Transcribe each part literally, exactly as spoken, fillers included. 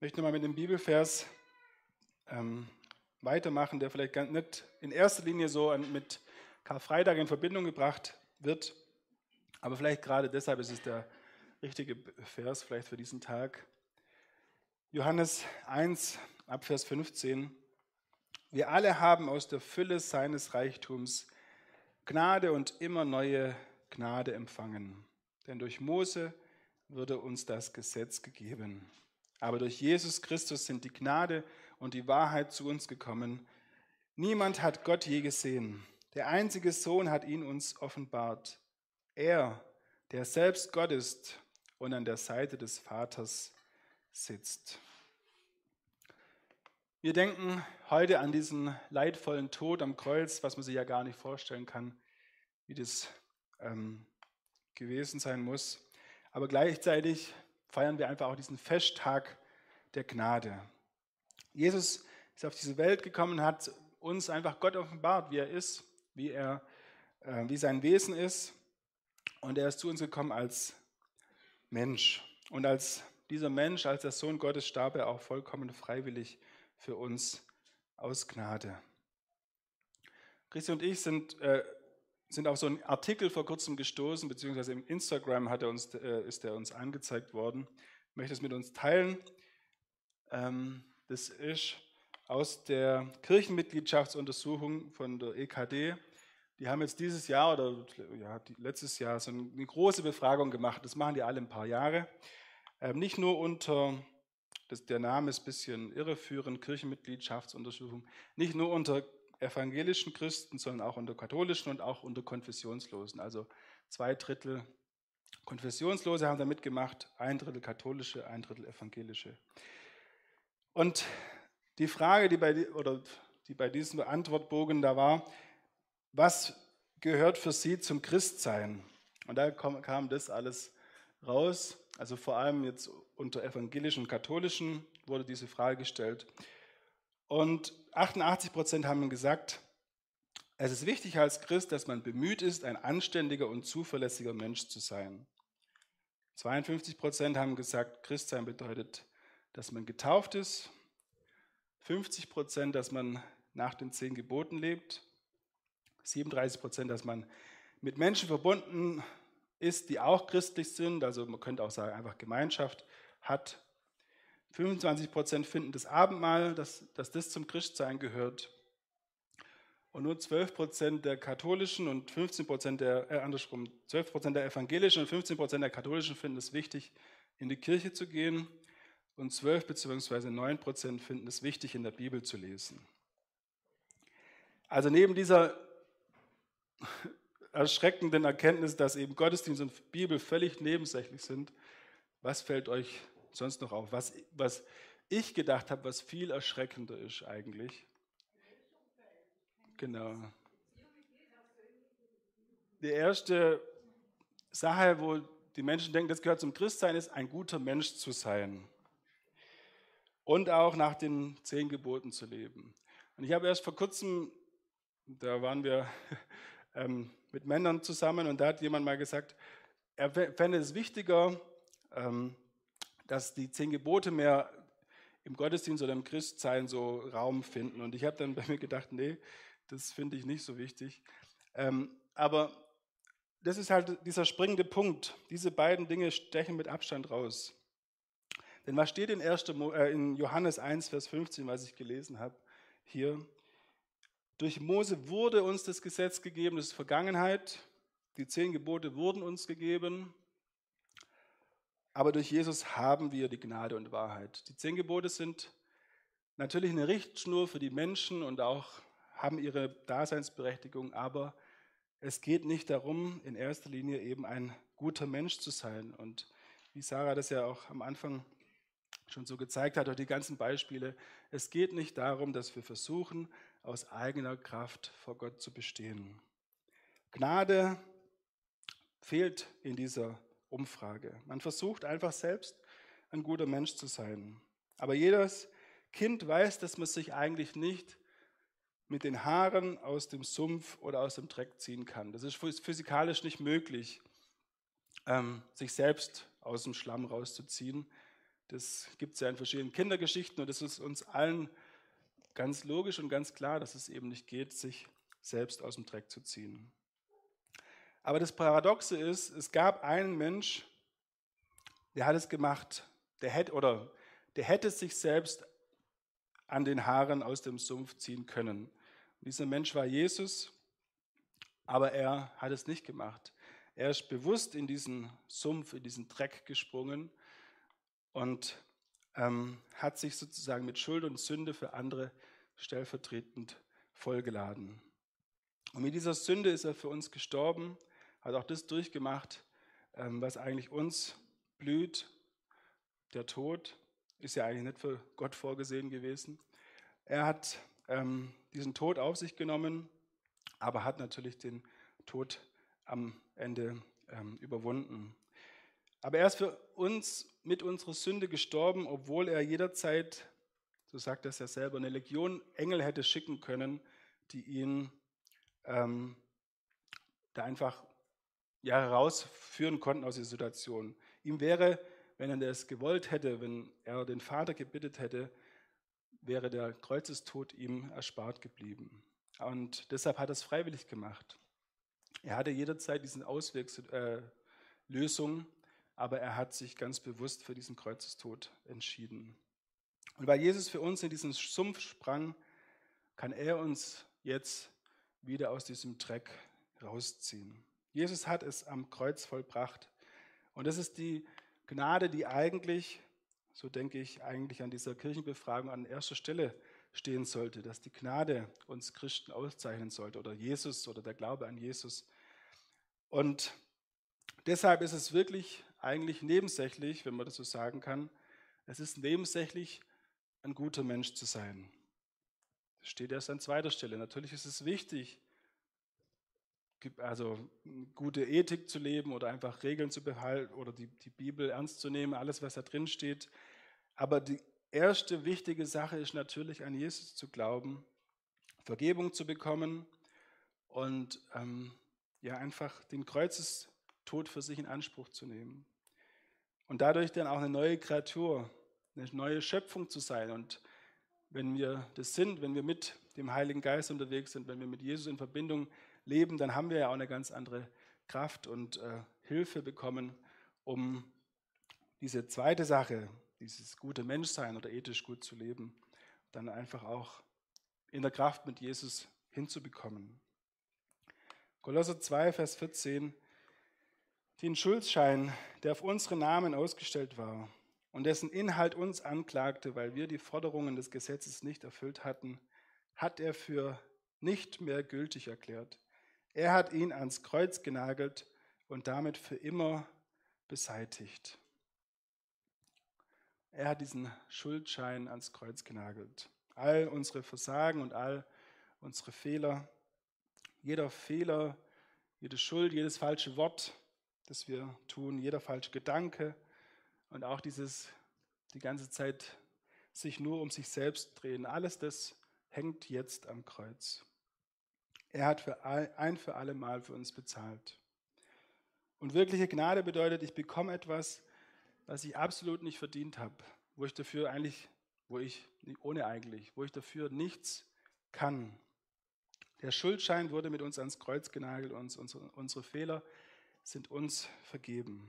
möchte nochmal mit dem Bibelvers ähm, weitermachen, der vielleicht gar nicht in erster Linie so an, mit Karfreitag in Verbindung gebracht wird, aber vielleicht gerade deshalb ist es der richtige Vers vielleicht für diesen Tag. Johannes eins, ab Vers fünfzehn. Wir alle haben aus der Fülle seines Reichtums Gnade und immer neue Gnade empfangen. Denn durch Mose wurde uns das Gesetz gegeben. Aber durch Jesus Christus sind die Gnade und die Wahrheit zu uns gekommen. Niemand hat Gott je gesehen. Der einzige Sohn hat ihn uns offenbart. Er, der selbst Gott ist und an der Seite des Vaters sitzt. Wir denken heute an diesen leidvollen Tod am Kreuz, was man sich ja gar nicht vorstellen kann, wie das ähm, gewesen sein muss. Aber gleichzeitig feiern wir einfach auch diesen Festtag der Gnade. Jesus ist auf diese Welt gekommen, hat uns einfach Gott offenbart, wie er ist, wie, er, äh, wie sein Wesen ist. Und er ist zu uns gekommen als Mensch. Und als dieser Mensch, als der Sohn Gottes, starb er auch vollkommen freiwillig für uns aus Gnade. Christi und ich sind, äh, sind auf so einen Artikel vor kurzem gestoßen, beziehungsweise im Instagram hat er uns, äh, ist er uns angezeigt worden. Ich möchte es mit uns teilen. Ähm, das ist aus der Kirchenmitgliedschaftsuntersuchung von der E K D. Die haben jetzt dieses Jahr oder ja, letztes Jahr so eine große Befragung gemacht. Das machen die alle ein paar Jahre. Ähm, nicht nur unter, das, der Name ist ein bisschen irreführend, Kirchenmitgliedschaftsuntersuchung, nicht nur unter evangelischen Christen, sondern auch unter katholischen und auch unter Konfessionslosen. Also zwei Drittel Konfessionslose haben da mitgemacht, ein Drittel katholische, ein Drittel evangelische. Und die Frage, die bei, oder die bei diesem Antwortbogen da war, was gehört für Sie zum Christsein? Und da kam, kam das alles raus. Also vor allem jetzt unter evangelischen und katholischen wurde diese Frage gestellt. Und achtundachtzig Prozent haben gesagt, es ist wichtig als Christ, dass man bemüht ist, ein anständiger und zuverlässiger Mensch zu sein. zweiundfünfzig Prozent haben gesagt, Christsein bedeutet, dass man getauft ist. fünfzig Prozent, dass man nach den zehn Geboten lebt. siebenunddreißig Prozent, dass man mit Menschen verbunden ist, die auch christlich sind. Also man könnte auch sagen, einfach Gemeinschaft hat. fünfundzwanzig Prozent finden das Abendmahl, dass, dass das zum Christsein gehört. Und nur zwölf Prozent der katholischen und fünfzehn Prozent der, äh, andersrum, zwölf Prozent der evangelischen und fünfzehn Prozent der katholischen finden es wichtig, in die Kirche zu gehen. Und zwölf bzw. neun Prozent finden es wichtig, in der Bibel zu lesen. Also neben dieser erschreckenden Erkenntnis, dass eben Gottesdienst und Bibel völlig nebensächlich sind, was fällt euch sonst noch auf? Was, was ich gedacht habe, was viel erschreckender ist eigentlich. Genau. Die erste Sache, wo die Menschen denken, das gehört zum Christsein, ist, ein guter Mensch zu sein. Und auch nach den zehn Geboten zu leben. Und ich habe erst vor kurzem, da waren wir ähm, mit Männern zusammen und da hat jemand mal gesagt, er fände es wichtiger, ähm, dass die zehn Gebote mehr im Gottesdienst oder im Christsein so Raum finden. Und ich habe dann bei mir gedacht, nee, das finde ich nicht so wichtig. Ähm, aber das ist halt dieser springende Punkt. Diese beiden Dinge stechen mit Abstand raus. Denn was steht in, in Johannes eins, Vers fünfzehn, was ich gelesen habe, hier? Durch Mose wurde uns das Gesetz gegeben, das ist Vergangenheit. Die zehn Gebote wurden uns gegeben. Aber durch Jesus haben wir die Gnade und Wahrheit. Die zehn Gebote sind natürlich eine Richtschnur für die Menschen und auch haben ihre Daseinsberechtigung, aber es geht nicht darum, in erster Linie eben ein guter Mensch zu sein. Und wie Sarah das ja auch am Anfang schon so gezeigt hat, durch die ganzen Beispiele, es geht nicht darum, dass wir versuchen, aus eigener Kraft vor Gott zu bestehen. Gnade fehlt in dieser Umfrage. Man versucht einfach selbst, ein guter Mensch zu sein. Aber jedes Kind weiß, dass man sich eigentlich nicht mit den Haaren aus dem Sumpf oder aus dem Dreck ziehen kann. Das ist physikalisch nicht möglich, ähm, sich selbst aus dem Schlamm rauszuziehen. Das gibt es ja in verschiedenen Kindergeschichten und es ist uns allen ganz logisch und ganz klar, dass es eben nicht geht, sich selbst aus dem Dreck zu ziehen. Aber das Paradoxe ist, es gab einen Mensch, der hat es gemacht, der hätte, oder der hätte sich selbst an den Haaren aus dem Sumpf ziehen können. Und dieser Mensch war Jesus, aber er hat es nicht gemacht. Er ist bewusst in diesen Sumpf, in diesen Dreck gesprungen und ähm, hat sich sozusagen mit Schuld und Sünde für andere stellvertretend vollgeladen. Und mit dieser Sünde ist er für uns gestorben, hat auch das durchgemacht, ähm, was eigentlich uns blüht. Der Tod ist ja eigentlich nicht für Gott vorgesehen gewesen. Er hat ähm, diesen Tod auf sich genommen, aber hat natürlich den Tod am Ende ähm, überwunden. Aber er ist für uns mit unserer Sünde gestorben, obwohl er jederzeit, so sagt er es ja selber, eine Legion Engel hätte schicken können, die ihn ähm, da einfach ja, herausführen konnten aus der Situation. Ihm wäre, wenn er das gewollt hätte, wenn er den Vater gebittet hätte, wäre der Kreuzestod ihm erspart geblieben. Und deshalb hat er es freiwillig gemacht. Er hatte jederzeit diesen Ausweg, äh, Lösung, aber er hat sich ganz bewusst für diesen Kreuzestod entschieden. Und weil Jesus für uns in diesen Sumpf sprang, kann er uns jetzt wieder aus diesem Dreck rausziehen. Jesus hat es am Kreuz vollbracht. Und das ist die Gnade, die eigentlich, so denke ich, eigentlich an dieser Kirchenbefragung an erster Stelle stehen sollte, dass die Gnade uns Christen auszeichnen sollte oder Jesus oder der Glaube an Jesus. Und deshalb ist es wirklich eigentlich nebensächlich, wenn man das so sagen kann, es ist nebensächlich, ein guter Mensch zu sein. Das steht erst an zweiter Stelle. Natürlich ist es wichtig, also gute Ethik zu leben oder einfach Regeln zu behalten oder die, die Bibel ernst zu nehmen, alles, was da drin steht. Aber die erste wichtige Sache ist natürlich, an Jesus zu glauben, Vergebung zu bekommen und ähm, ja, einfach den Kreuzestod für sich in Anspruch zu nehmen. Und dadurch dann auch eine neue Kreatur, eine neue Schöpfung zu sein. Und wenn wir das sind, wenn wir mit dem Heiligen Geist unterwegs sind, wenn wir mit Jesus in Verbindung leben, dann haben wir ja auch eine ganz andere Kraft und äh, Hilfe bekommen, um diese zweite Sache, dieses gute Menschsein oder ethisch gut zu leben, dann einfach auch in der Kraft mit Jesus hinzubekommen. Kolosser zwei, Vers vierzehn, den Schuldschein, der auf unsere Namen ausgestellt war und dessen Inhalt uns anklagte, weil wir die Forderungen des Gesetzes nicht erfüllt hatten, hat er für nicht mehr gültig erklärt. Er hat ihn ans Kreuz genagelt und damit für immer beseitigt. Er hat diesen Schuldschein ans Kreuz genagelt. All unsere Versagen und all unsere Fehler, jeder Fehler, jede Schuld, jedes falsche Wort, das wir tun, jeder falsche Gedanke und auch dieses die ganze Zeit sich nur um sich selbst drehen, alles das hängt jetzt am Kreuz. Er hat für all, ein für alle Mal für uns bezahlt. Und wirkliche Gnade bedeutet, ich bekomme etwas, was ich absolut nicht verdient habe, wo ich dafür eigentlich, wo ich, ohne eigentlich, wo ich dafür nichts kann. Der Schuldschein wurde mit uns ans Kreuz genagelt und unsere, unsere Fehler sind uns vergeben.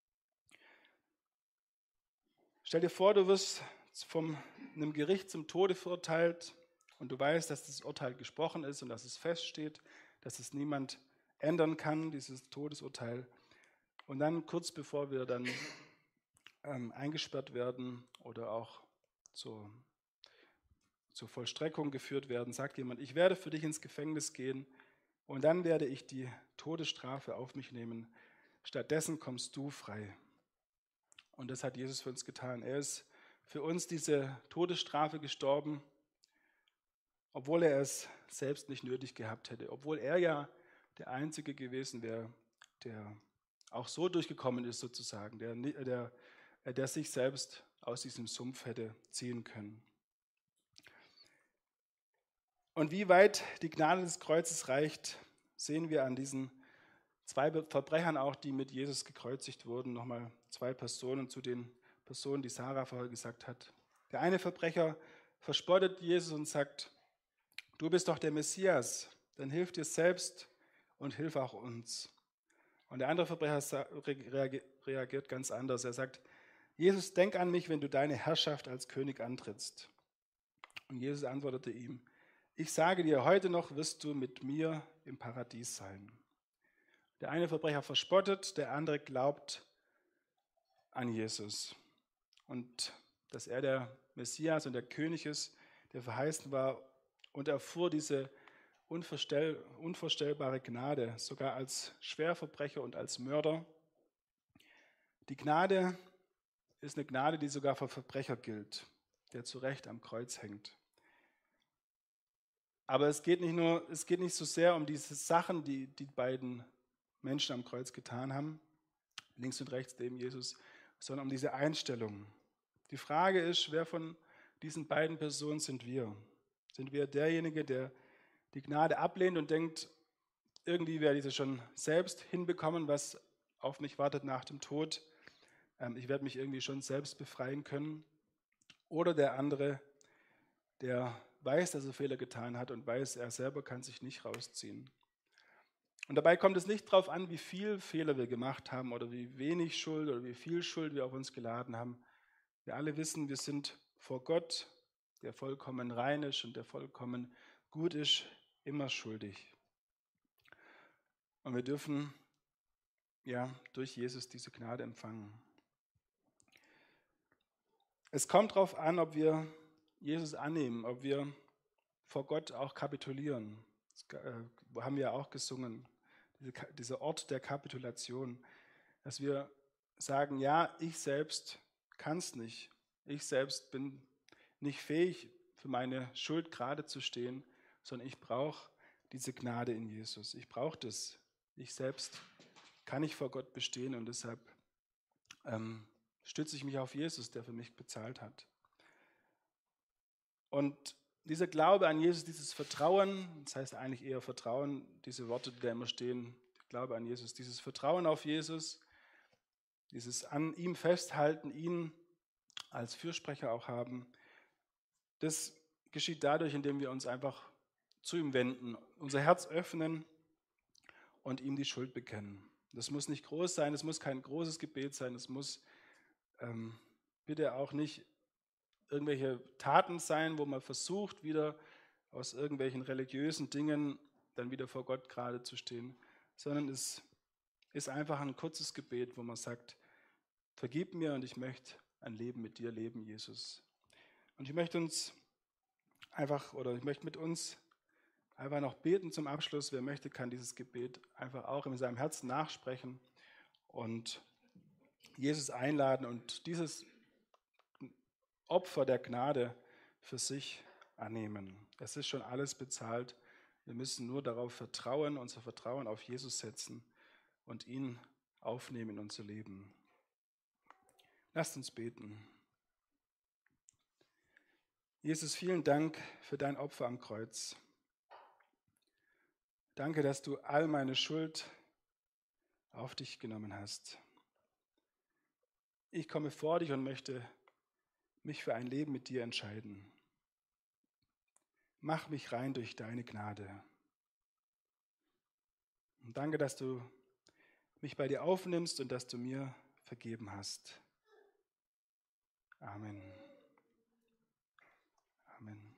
Stell dir vor, du wirst von einem Gericht zum Tode verurteilt und du weißt, dass das Urteil gesprochen ist und dass es feststeht, dass es niemand ändern kann, dieses Todesurteil. Und dann kurz bevor wir dann ähm, eingesperrt werden oder auch zur, zur Vollstreckung geführt werden, sagt jemand, ich werde für dich ins Gefängnis gehen und dann werde ich die Todesstrafe auf mich nehmen. Stattdessen kommst du frei. Und das hat Jesus für uns getan. Er ist für uns diese Todesstrafe gestorben, obwohl er es selbst nicht nötig gehabt hätte, obwohl er ja der Einzige gewesen wäre, der auch so durchgekommen ist sozusagen, der, der, der sich selbst aus diesem Sumpf hätte ziehen können. Und wie weit die Gnade des Kreuzes reicht, sehen wir an diesen zwei Verbrechern auch, die mit Jesus gekreuzigt wurden. Nochmal zwei Personen, zu denen Person, die Sarah vorher gesagt hat. Der eine Verbrecher verspottet Jesus und sagt, du bist doch der Messias, dann hilf dir selbst und hilf auch uns. Und der andere Verbrecher reagiert ganz anders. Er sagt, Jesus, denk an mich, wenn du deine Herrschaft als König antrittst. Und Jesus antwortete ihm, ich sage dir, heute noch wirst du mit mir im Paradies sein. Der eine Verbrecher verspottet, der andere glaubt an Jesus. Und dass er der Messias und der König ist, der verheißen war, und erfuhr diese unvorstell, unvorstellbare Gnade, sogar als Schwerverbrecher und als Mörder. Die Gnade ist eine Gnade, die sogar für Verbrecher gilt, der zu Recht am Kreuz hängt. Aber es geht nicht nur, es geht nicht so sehr um diese Sachen, die die beiden Menschen am Kreuz getan haben, links und rechts neben Jesus, sondern um diese Einstellung. Die Frage ist, wer von diesen beiden Personen sind wir? Sind wir derjenige, der die Gnade ablehnt und denkt, irgendwie werde ich das schon selbst hinbekommen, was auf mich wartet nach dem Tod? Ich werde mich irgendwie schon selbst befreien können. Oder der andere, der weiß, dass er Fehler getan hat und weiß, er selber kann sich nicht rausziehen. Und dabei kommt es nicht darauf an, wie viel Fehler wir gemacht haben oder wie wenig Schuld oder wie viel Schuld wir auf uns geladen haben. Wir alle wissen, wir sind vor Gott, der vollkommen rein ist und der vollkommen gut ist, immer schuldig. Und wir dürfen ja durch Jesus diese Gnade empfangen. Es kommt darauf an, ob wir Jesus annehmen, ob wir vor Gott auch kapitulieren. Das äh, haben wir ja auch gesungen, diese, dieser Ort der Kapitulation, dass wir sagen, ja, ich selbst kann es nicht. Ich selbst bin nicht fähig, für meine Schuld gerade zu stehen, sondern ich brauche diese Gnade in Jesus. Ich brauche das. Ich selbst kann nicht vor Gott bestehen und deshalb ähm, stütze ich mich auf Jesus, der für mich bezahlt hat. Und dieser Glaube an Jesus, dieses Vertrauen, das heißt eigentlich eher Vertrauen, diese Worte, die da immer stehen, Glaube an Jesus, dieses Vertrauen auf Jesus, dieses an ihm festhalten, ihn als Fürsprecher auch haben, das geschieht dadurch, indem wir uns einfach zu ihm wenden, unser Herz öffnen und ihm die Schuld bekennen. Das muss nicht groß sein, es muss kein großes Gebet sein, es muss ähm, bitte auch nicht irgendwelche Taten sein, wo man versucht, wieder aus irgendwelchen religiösen Dingen dann wieder vor Gott gerade zu stehen, sondern es ist einfach ein kurzes Gebet, wo man sagt, vergib mir und ich möchte ein Leben mit dir leben, Jesus. Und ich möchte uns einfach, oder ich möchte mit uns einfach noch beten zum Abschluss. Wer möchte, kann dieses Gebet einfach auch in seinem Herzen nachsprechen und Jesus einladen und dieses Opfer der Gnade für sich annehmen. Es ist schon alles bezahlt. Wir müssen nur darauf vertrauen, unser Vertrauen auf Jesus setzen und ihn aufnehmen in unser Leben. Lasst uns beten. Jesus, vielen Dank für dein Opfer am Kreuz. Danke, dass du all meine Schuld auf dich genommen hast. Ich komme vor dich und möchte mich für ein Leben mit dir entscheiden. Mach mich rein durch deine Gnade. Und danke, dass du mich bei dir aufnimmst und dass du mir vergeben hast. Amen. Amen.